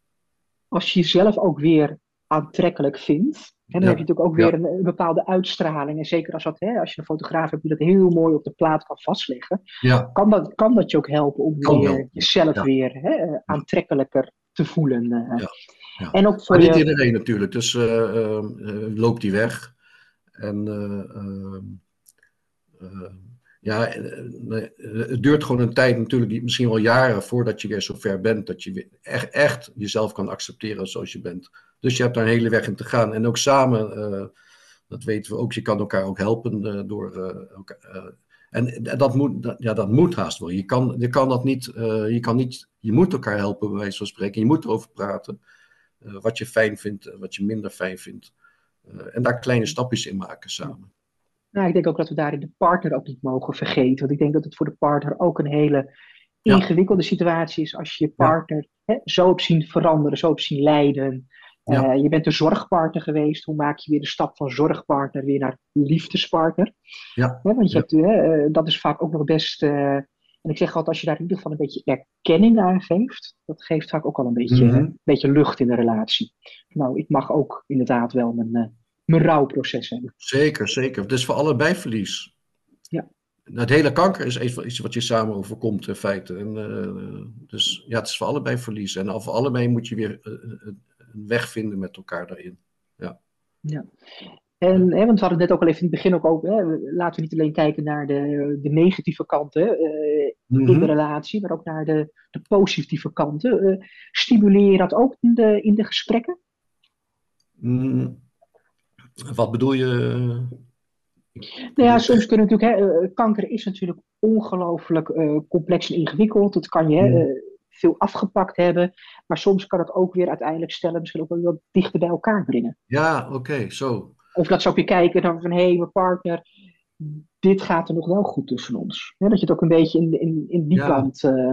Als je jezelf ook weer aantrekkelijk vindt, en dan ja. heb je natuurlijk ook weer ja. een, een bepaalde uitstraling. En zeker als, dat, hè, als je een fotograaf hebt die dat heel mooi op de plaat kan vastleggen, ja. kan, dat, kan dat je ook helpen om kan weer helpen. jezelf ja. weer hè, aantrekkelijker te voelen. Uh. Ja. Ja. En ook voor maar niet je... iedereen natuurlijk, dus uh, uh, uh, loopt die weg. En uh, uh, uh, ja, uh, het duurt gewoon een tijd natuurlijk, misschien wel jaren, voordat je weer zo ver bent, dat je weer echt, echt jezelf kan accepteren zoals je bent. Dus je hebt daar een hele weg in te gaan. En ook samen, uh, dat weten we ook, je kan elkaar ook helpen uh, door... Uh, elkaar, uh, en dat moet, dat, ja, dat moet haast wel. Je kan, je kan dat niet, uh, je kan niet, je moet elkaar helpen bij wijze van spreken. Je moet erover praten. Uh, wat je fijn vindt, wat je minder fijn vindt. Uh, en daar kleine stapjes in maken samen. Nou, ik denk ook dat we daarin de partner ook niet mogen vergeten. Want ik denk dat het voor de partner ook een hele ingewikkelde ja. situatie is als je je partner ja. hè, zo hebt zien veranderen, zo hebt zien lijden. Ja. Uh, je bent een zorgpartner geweest. Hoe maak je weer de stap van zorgpartner weer naar liefdespartner? Ja. Hè, want je Ja. hebt, uh, dat is vaak ook nog best... Uh, en ik zeg altijd, als je daar in ieder geval een beetje erkenning aan geeft, dat geeft vaak ook al een beetje, Mm-hmm. een beetje lucht in de relatie. Nou, ik mag ook inderdaad wel mijn, uh, mijn rouwproces hebben. Zeker, zeker. Het is voor allebei verlies. Ja. Het hele kanker is iets wat je samen overkomt in feite. En, uh, dus ja, het is voor allebei verlies. En voor allebei moet je weer uh, een weg vinden met elkaar daarin. Ja. Ja. En, hè, want we hadden het net ook al even in het begin ook over, hè, laten we niet alleen kijken naar de, de negatieve kanten uh, mm-hmm. in de relatie, maar ook naar de, de positieve kanten. Uh, stimuleer je dat ook in de, in de gesprekken? Mm, wat bedoel je? Nou ja, soms kunnen natuurlijk, hè, uh, kanker is natuurlijk ongelooflijk uh, complex en ingewikkeld. Dat kan je mm. uh, veel afgepakt hebben, maar soms kan het ook weer uiteindelijk stellen, misschien ook wel wat dichter bij elkaar brengen. Ja, oké, okay, zo. Of dat ze ook weer kijken dan van, hé, hey, mijn partner, dit gaat er nog wel goed tussen ons. Ja, dat je het ook een beetje in, in, in die ja. kant... Uh...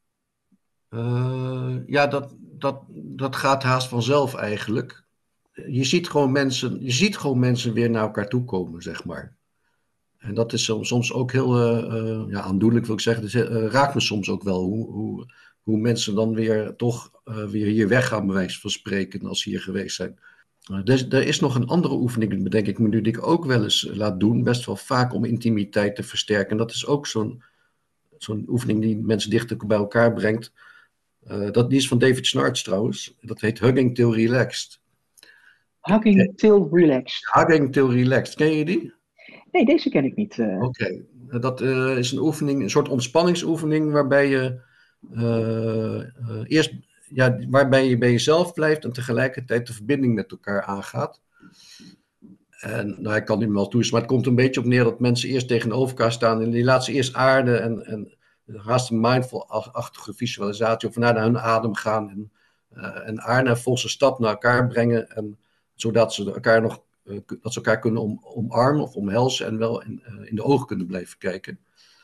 Uh, ja, dat, dat, dat gaat haast vanzelf eigenlijk. Je ziet, gewoon mensen, je ziet gewoon mensen weer naar elkaar toe komen, zeg maar. En dat is soms ook heel uh, uh, ja, aandoenlijk, wil ik zeggen. Dus, uh, raakt me soms ook wel hoe, hoe, hoe mensen dan weer toch uh, weer hier weggaan, bij wijze van spreken, als ze hier geweest zijn. Uh, er, er is nog een andere oefening, bedenk ik me nu, die ik ook wel eens laat doen, best wel vaak om intimiteit te versterken. En dat is ook zo'n, zo'n oefening die mensen dichter bij elkaar brengt. Uh, dat, die is van David Schnartz trouwens. Dat heet Hugging Till Relaxed. Hugging okay. Till Relaxed. Hugging Till Relaxed. Ken je die? Nee, deze ken ik niet. Uh... Oké. Okay. Dat uh, is een oefening, een soort ontspanningsoefening waarbij je uh, uh, eerst, ja, waarbij je bij jezelf blijft en tegelijkertijd de verbinding met elkaar aangaat. En nou, ik kan niet meer wel toe, maar het komt een beetje op neer dat mensen eerst tegenover elkaar staan en die laten ze eerst aarden en, en haast een mindful-achtige visualisatie of naar hun adem gaan en, uh, en aarden en volgens een stap naar elkaar brengen en zodat ze elkaar nog uh, dat ze elkaar kunnen om, omarmen of omhelzen en wel in, uh, in de ogen kunnen blijven kijken.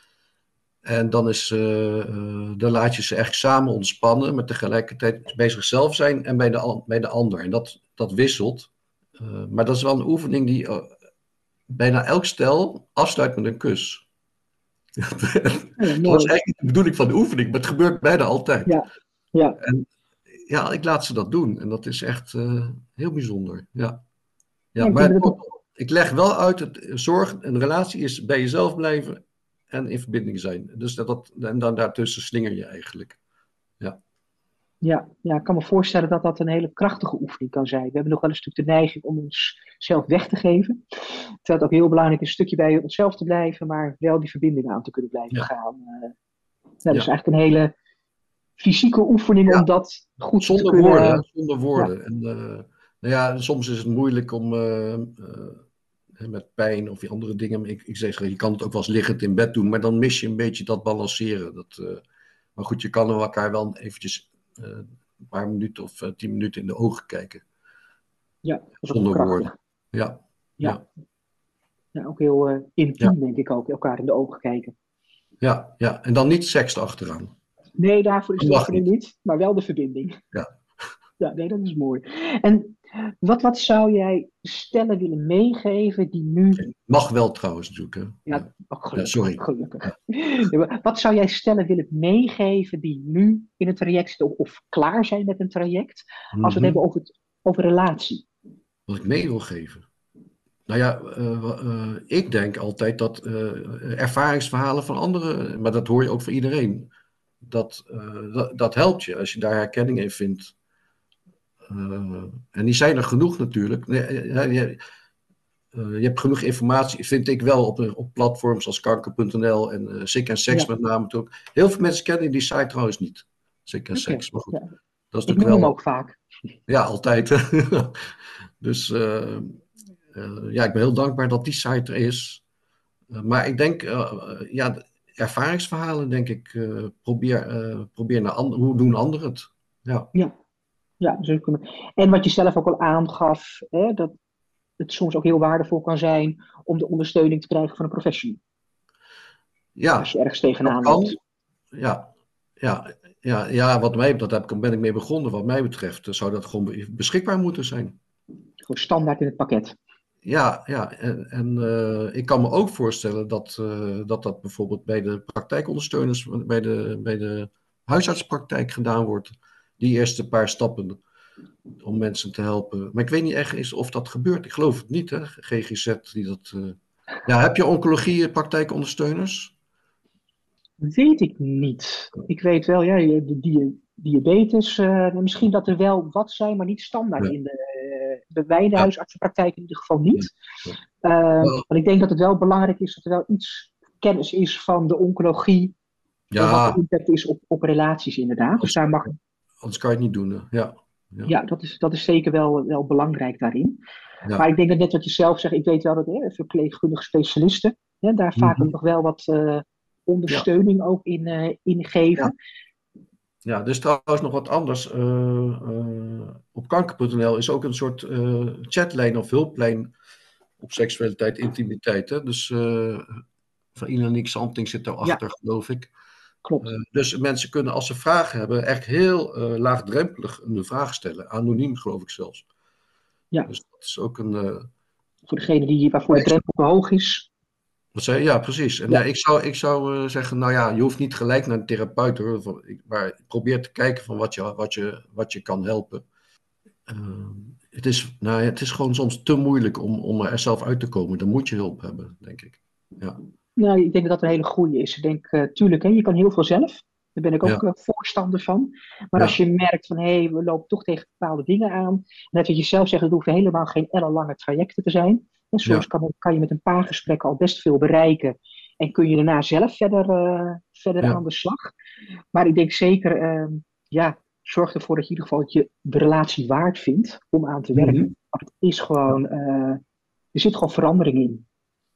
En dan, is, uh, uh, dan laat je ze echt samen ontspannen, maar tegelijkertijd bij zichzelf zijn en bij de, bij de ander. En dat, dat wisselt. Uh, maar dat is wel een oefening die uh, bijna elk stel afsluit met een kus. Ja, dat was eigenlijk niet de bedoeling van de oefening, maar het gebeurt bijna altijd. Ja, ja. En ja, ik laat ze dat doen. En dat is echt uh, heel bijzonder. Ja. Ja, ja, maar ik, het, ik leg wel uit, het, zorg, een relatie is bij jezelf blijven en in verbinding zijn. Dus dat, dat, en dan daartussen slinger je eigenlijk. Ja. Ja, ja, ik kan me voorstellen dat dat een hele krachtige oefening kan zijn. We hebben nog wel een stuk de neiging om onszelf weg te geven. Terwijl het ook heel belangrijk is een stukje bij onszelf te blijven, maar wel die verbinding aan te kunnen blijven ja. gaan. Uh, nou, dat ja. is eigenlijk een hele fysieke oefening ja. om dat goed zonder te kunnen... Woorden, zonder woorden. Ja. En, uh, nou ja, soms is het moeilijk om uh, uh, met pijn of andere dingen. Ik, ik zeg, je kan het ook wel eens liggend in bed doen, maar dan mis je een beetje dat balanceren. Dat, uh, maar goed, je kan elkaar wel eventjes uh, een paar minuten of uh, tien minuten in de ogen kijken. Ja, zonder woorden. Ja. Ja. Ja. Ja, ook heel uh, intiem, ja. denk ik ook, elkaar in de ogen kijken. Ja, ja. En dan niet seks achteraan. Nee, daarvoor is het niet. niet, maar wel de verbinding. Ja. Ja, nee, dat is mooi. En wat, wat zou jij stellen willen meegeven die nu... Mag wel trouwens natuurlijk. Hè? Ja, oh, gelukkig. Ja, sorry. gelukkig. Ja. Wat zou jij stellen willen meegeven die nu in een traject zitten of, of klaar zijn met een traject, mm-hmm. als we het hebben over, het, over relatie? Wat ik mee wil geven? Nou ja, uh, uh, ik denk altijd dat uh, ervaringsverhalen van anderen, maar dat hoor je ook van iedereen, dat, uh, dat, dat helpt je als je daar herkenning in vindt. Uh, en die zijn er genoeg natuurlijk. Je, je, uh, je hebt genoeg informatie, vind ik wel, op, op platforms als kanker punt n l en uh, Sick en Sex ja. met name ook. Heel veel mensen kennen die site trouwens niet. Sick en Sex, maar goed. Ja. Dat is ik noem wel... hem ook vaak. Ja, altijd. Dus uh, uh, ja, ik ben heel dankbaar dat die site er is. Uh, maar ik denk, uh, ja, ervaringsverhalen denk ik, uh, probeer, uh, probeer naar anderen, hoe doen anderen het? Ja. Ja. Ja, en wat je zelf ook al aangaf, hè, dat het soms ook heel waardevol kan zijn om de ondersteuning te krijgen van een professional. Ja, als je ergens tegenaan loopt. Ja, ja. ja, ja, wat mij, dat heb ik, ben ik mee begonnen. Wat mij betreft zou dat gewoon beschikbaar moeten zijn. Gewoon standaard in het pakket. Ja, ja. En, en uh, ik kan me ook voorstellen dat, uh, dat dat bijvoorbeeld bij de praktijkondersteuners, bij de, bij de huisartspraktijk gedaan wordt. Die eerste paar stappen om mensen te helpen. Maar ik weet niet echt eens of dat gebeurt. Ik geloof het niet, hè? G G Z die dat... Uh... Ja, heb je oncologie praktijkondersteuners? Weet ik niet. Ik weet wel, ja, de die, diabetes, uh, misschien dat er wel wat zijn, maar niet standaard Ja. in de, uh, de wijde Ja. huisartsenpraktijk in ieder geval niet. Ja. Uh, Wel- want ik denk dat het wel belangrijk is dat er wel iets kennis is van de oncologie en wat Ja, de impact is op, op relaties inderdaad. Dus daar mag, anders kan je het niet doen. Hè? Ja. Ja. ja, dat is, dat is zeker wel, wel belangrijk daarin. Ja. Maar ik denk dat net wat je zelf zegt, ik weet wel dat hè, verpleegkundige specialisten hè, daar vaak Mhm. ook nog wel wat uh, ondersteuning ook in, uh, in geven. Ja, dus trouwens nog wat anders. Uh, uh, op kanker punt n l is ook een soort uh, chatlijn of hulplijn op seksualiteit, intimiteit. Hè? Dus uh, van Ilaniek Santing zit daarachter, Ja. geloof ik. Klopt. Uh, dus mensen kunnen, als ze vragen hebben, echt heel uh, laagdrempelig een vraag stellen. Anoniem, geloof ik zelfs. Ja. Dus dat is ook een... Uh, Voor degene die, waarvoor de drempel te hoog is. Wat zei je? Ja, precies. En Ja. ja, ik zou, ik zou uh, zeggen, nou ja, je hoeft niet gelijk naar een therapeut, hoor, maar probeer te kijken van wat je, wat je, wat je kan helpen. Uh, het, is, nou, het is gewoon soms te moeilijk om, om er zelf uit te komen. Dan moet je hulp hebben, denk ik. Ja. Nou, ik denk dat dat een hele goede is. Ik denk, uh, tuurlijk, hè, je kan heel veel zelf. Daar ben ik ook Ja. uh, voorstander van. Maar Ja. als je merkt van, hé, hey, we lopen toch tegen bepaalde dingen aan. Net wat je zelf zegt, het hoeven helemaal geen ellenlange trajecten te zijn. En soms Ja. kan, kan je met een paar gesprekken al best veel bereiken. En kun je daarna zelf verder, uh, verder Ja. aan de slag. Maar ik denk zeker, uh, ja, zorg ervoor dat je in ieder geval je de relatie waard vindt om aan te werken. Mm-hmm. Want het is gewoon, uh, er zit gewoon verandering in.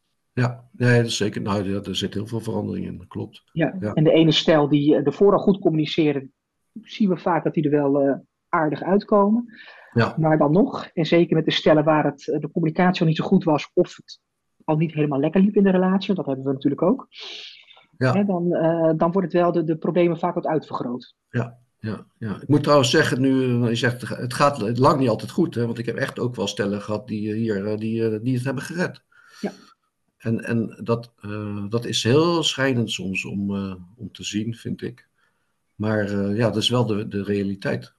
Ja, nee, dat is zeker. Nou, ja, er zit heel veel verandering in, dat klopt. Ja. Ja. En de ene stijl die uh, ervoor al goed communiceren, zien we vaak dat die er wel uh, aardig uitkomen. Ja. Maar dan nog, en zeker met de stellen waar het, uh, de communicatie al niet zo goed was, of het al niet helemaal lekker liep in de relatie, dat hebben we natuurlijk ook. Ja. Hè, dan, uh, dan wordt het wel de, de problemen vaak wat uitvergroot. Ja. Ja, ja. Ik moet trouwens zeggen, nu je zegt, het gaat het lang niet altijd goed, hè, want ik heb echt ook wel stellen gehad die hier die, die het hebben gered. Ja. En, en dat, uh, dat is heel schrijnend soms om, uh, om te zien, vind ik. Maar uh, ja, dat is wel de, de realiteit.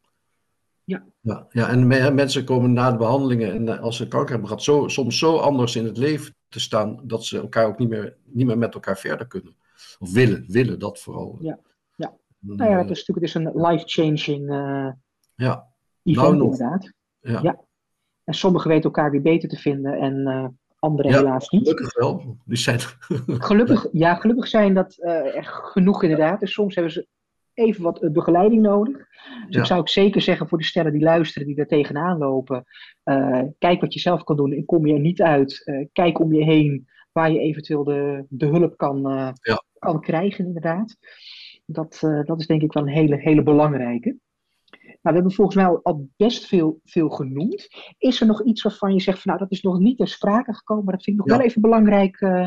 Ja. Ja, ja, en me, mensen komen na de behandelingen en als ze kanker hebben gehad, zo, soms zo anders in het leven te staan, dat ze elkaar ook niet meer, niet meer met elkaar verder kunnen. Of willen, willen dat vooral. Ja. Ja. Nou ja, het is natuurlijk het is een life-changing uh, ja. event nou, inderdaad. Ja. Ja. En sommigen weten elkaar weer beter te vinden en uh, anderen ja, helaas niet. Gelukkig wel. Die zijn... gelukkig, ja, gelukkig zijn dat uh, echt genoeg inderdaad. Dus soms hebben ze even wat uh, begeleiding nodig. Dus ja. ik zou ook zeker zeggen voor de stellen die luisteren, die er tegenaan lopen. Uh, kijk wat je zelf kan doen en kom je er niet uit. Uh, kijk om je heen waar je eventueel de, de hulp kan, uh, ja. kan krijgen inderdaad. Dat, uh, dat is denk ik wel een hele, hele belangrijke. Nou, we hebben volgens mij al best veel, veel genoemd. Is er nog iets waarvan je zegt, van, nou dat is nog niet ter sprake gekomen, maar dat vind ik nog ja. wel even belangrijk uh,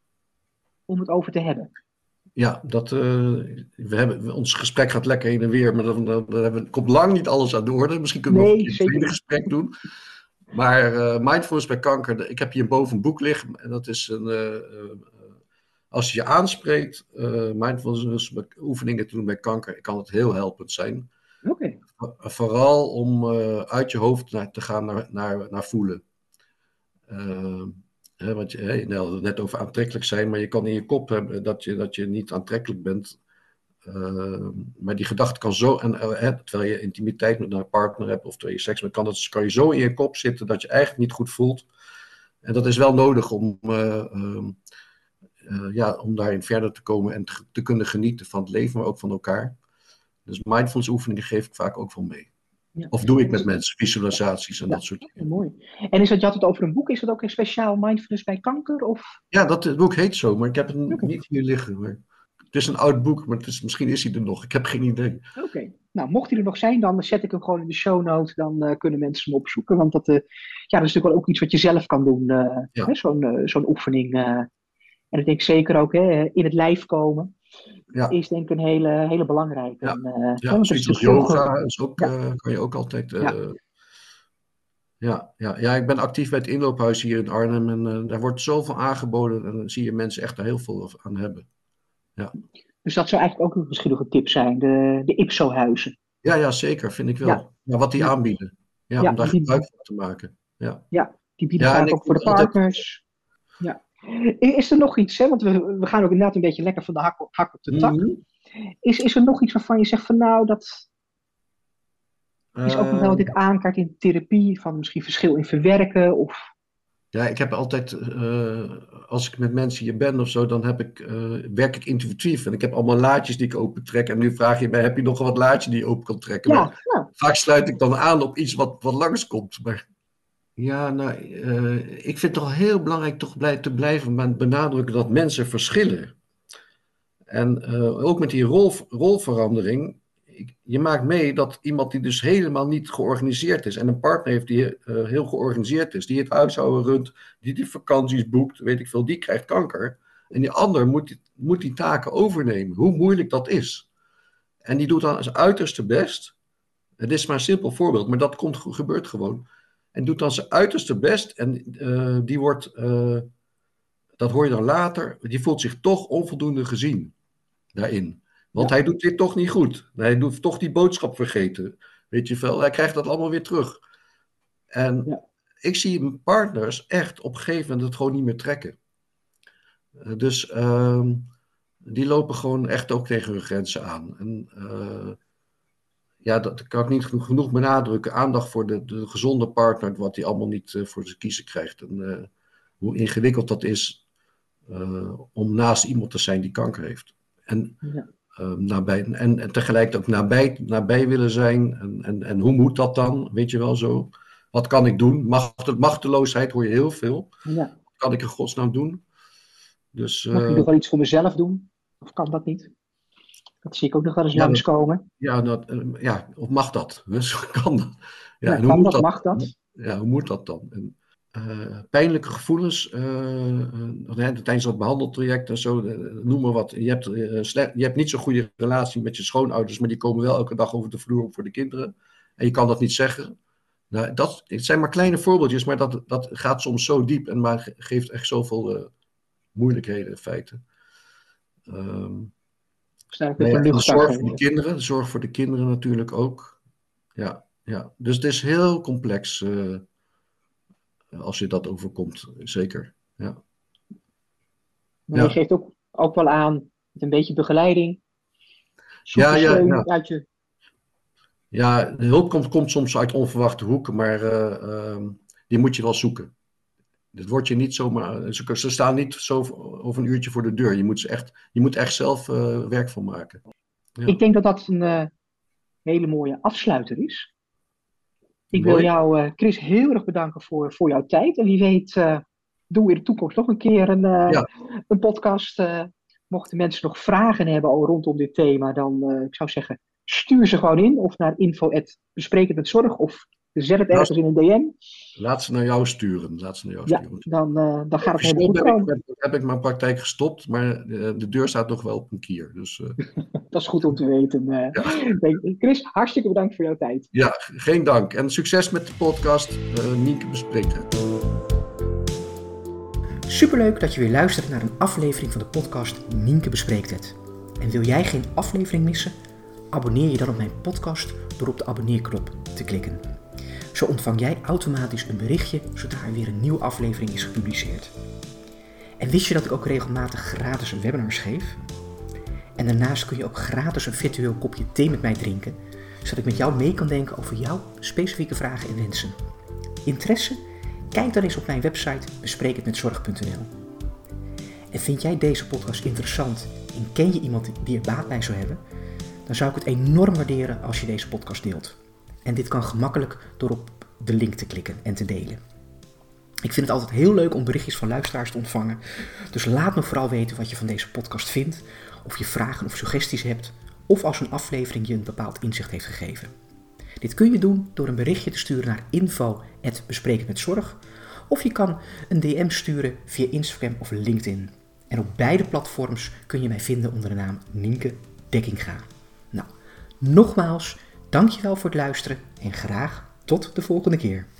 om het over te hebben? Ja, dat, uh, we hebben, ons gesprek gaat lekker heen en weer, maar dan, dan, dan hebben we, komt lang niet alles aan de orde. Misschien kunnen we nee, nog een tweede gesprek doen. Maar uh, Mindfulness bij kanker, ik heb hier boven een boek liggen. En dat is een... Uh, uh, als je je aanspreekt, uh, mindfulness oefeningen te doen bij kanker, kan het heel helpend zijn. Okay. Vooral om uh, uit je hoofd naar, te gaan naar, naar, naar voelen. Uh, hè, want je hè, je had het net over aantrekkelijk zijn, maar je kan in je kop hebben dat je, dat je niet aantrekkelijk bent. Uh, maar die gedachte kan zo, en, uh, hè, terwijl je intimiteit met een partner hebt of terwijl je seks met, kan, dat, kan je zo in je kop zitten dat je eigenlijk niet goed voelt. En dat is wel nodig om... Uh, uh, Uh, ja, om daarin verder te komen en te, te kunnen genieten van het leven, maar ook van elkaar. Dus mindfulness oefeningen geef ik vaak ook wel mee. Ja. Of doe ik met mensen, visualisaties en ja, dat soort dingen. Ja, mooi. En is dat, je had het over een boek, is dat ook een speciaal mindfulness bij kanker? Of? Ja, dat het boek heet zo, maar ik heb het okay. niet hier liggen. Maar het is een oud boek, maar het is, misschien is hij er nog. Ik heb geen idee. Oké. Okay. Nou, mocht hij er nog zijn, dan zet ik hem gewoon in de show notes. Dan uh, kunnen mensen hem opzoeken. Want dat, uh, ja, dat is natuurlijk wel ook iets wat je zelf kan doen. Uh, ja. Zo'n uh, zo'n oefening. Uh, En ik denk zeker ook hè, in het lijf komen. Ja. is denk ik een hele, hele belangrijke. Ja, En, uh, ja zoiets als yoga is ook, ja. uh, kan je ook altijd... Uh, ja. Ja, ja, ja, ik ben actief bij het inloophuis hier in Arnhem en uh, daar wordt zoveel aangeboden en dan zie je mensen echt daar heel veel aan hebben. Ja. Dus dat zou eigenlijk ook misschien nog een tip zijn, de, de I P S O-huizen. Ja, ja, zeker, vind ik wel. Ja. Ja, wat die ja. aanbieden. Ja, ja, om daar gebruik van te maken. Ja, ja die bieden ja, vaak ook voor de partners. Altijd... Ja. Is er nog iets, hè? Want we, we gaan ook inderdaad een beetje lekker van de hak op, hak op de tak. Mm-hmm. Is, is er nog iets waarvan je zegt van nou, dat is uh, ook nog wel wat ik aankaart in therapie, van misschien verschil in verwerken of... Ja, ik heb altijd, uh, als ik met mensen hier ben of zo, dan heb ik, uh, werk ik intuïtief. En ik heb allemaal laadjes die ik opentrek. En nu vraag je mij, heb je nog wat laadje die je open kan trekken? Ja, maar ja. Vaak sluit ik dan aan op iets wat, wat langskomt. Maar ja, nou, uh, ik vind het toch heel belangrijk toch blij, te blijven benadrukken dat mensen verschillen. En uh, ook met die rol, rolverandering... Je maakt mee dat iemand die dus helemaal niet georganiseerd is en een partner heeft die uh, heel georganiseerd is, die het huishouden runt, die die vakanties boekt, weet ik veel, die krijgt kanker. En die ander moet die, moet die taken overnemen, hoe moeilijk dat is. En die doet dan zijn uiterste best. Het is maar een simpel voorbeeld, maar dat komt, gebeurt gewoon. En doet dan zijn uiterste best en uh, die wordt, uh, dat hoor je dan later, die voelt zich toch onvoldoende gezien daarin. Want ja. hij doet dit toch niet goed. Hij doet toch die boodschap vergeten. Weet je wel, hij krijgt dat allemaal weer terug. En ja. ik zie partners echt op een gegeven moment het gewoon niet meer trekken. Uh, dus uh, die lopen gewoon echt ook tegen hun grenzen aan. En uh, ja, dat kan ik niet genoeg benadrukken. Aandacht voor de, de gezonde partner, wat hij allemaal niet uh, voor zijn kiezen krijgt. En uh, hoe ingewikkeld dat is uh, om naast iemand te zijn die kanker heeft. En... Ja. Uh, nabij, en, en tegelijk ook nabij, nabij willen zijn. En, en, en hoe moet dat dan? Weet je wel zo. Wat kan ik doen? Macht, machteloosheid hoor je heel veel. Ja. Wat kan ik in godsnaam doen? Dus, uh, mag ik nog wel iets voor mezelf doen? Of kan dat niet? Dat zie ik ook nog wel eens ja, langskomen. Ja, dat, uh, ja, of mag dat? Dus kan dat? Ja, ja, en hoe kan moet dat? Mag dat? Ja, hoe moet dat dan? En, Uh, pijnlijke gevoelens uh, uh, tijdens dat behandeltraject en zo, uh, noem maar wat. Je hebt, uh, slecht, je hebt niet zo'n goede relatie met je schoonouders, maar die komen wel elke dag over de vloer voor de kinderen. En je kan dat niet zeggen. Nou, dat, het zijn maar kleine voorbeeldjes, maar dat, dat gaat soms zo diep en maar geeft echt zoveel uh, moeilijkheden in feite. Um, nee, de zorg voor de kinderen, de zorg voor de kinderen natuurlijk ook. Ja, ja. Dus het is heel complex. Uh, Als je dat overkomt, zeker. Ja. Maar je ja. geeft ook, ook wel aan met een beetje begeleiding. Ja, ja, ja. Uit je... ja, de hulp komt, komt soms uit onverwachte hoeken, maar uh, uh, die moet je wel zoeken. Dat wordt je niet zomaar. Ze, ze staan niet zo over een uurtje voor de deur. Je moet, ze echt, je moet echt zelf uh, werk van maken. Ja. Ik denk dat dat een uh, hele mooie afsluiter is. Ik wil jou, uh, Chris, heel erg bedanken voor, voor jouw tijd. En wie weet, uh, doen we in de toekomst nog een keer een, uh, ja. een podcast. Uh, mochten mensen nog vragen hebben al rondom dit thema, dan uh, ik zou zeggen, stuur ze gewoon in. Of naar info at bespreek het met zorg. Of zet het ergens in een D M. Laat ze naar jou sturen. Laat ze naar jou ja, sturen. Dan, uh, dan gaat het helemaal goed komen. Heb, heb ik mijn praktijk gestopt, maar de, de deur staat nog wel op een kier. Dus, uh... dat is goed om te weten. Uh, ja. Chris, hartstikke bedankt voor jouw tijd. Ja, geen dank. En succes met de podcast uh, Nienke Bespreekt Het. Superleuk dat je weer luistert naar een aflevering van de podcast Nienke Bespreekt Het. En wil jij geen aflevering missen? Abonneer je dan op mijn podcast door op de abonneerknop te klikken. Zo ontvang jij automatisch een berichtje zodra er weer een nieuwe aflevering is gepubliceerd. En wist je dat ik ook regelmatig gratis webinars geef? En daarnaast kun je ook gratis een virtueel kopje thee met mij drinken, zodat ik met jou mee kan denken over jouw specifieke vragen en wensen. Interesse? Kijk dan eens op mijn website bespreek het met zorg punt n l. En vind jij deze podcast interessant en ken je iemand die er baat bij zou hebben? Dan zou ik het enorm waarderen als je deze podcast deelt. En dit kan gemakkelijk door op de link te klikken en te delen. Ik vind het altijd heel leuk om berichtjes van luisteraars te ontvangen. Dus laat me vooral weten wat je van deze podcast vindt. Of je vragen of suggesties hebt. Of als een aflevering je een bepaald inzicht heeft gegeven. Dit kun je doen door een berichtje te sturen naar info at bespreek het met zorg. Of je kan een D M sturen via Instagram of LinkedIn. En op beide platforms kun je mij vinden onder de naam Nienke Dekkinga. Nou, nogmaals, dankjewel voor het luisteren en graag tot de volgende keer.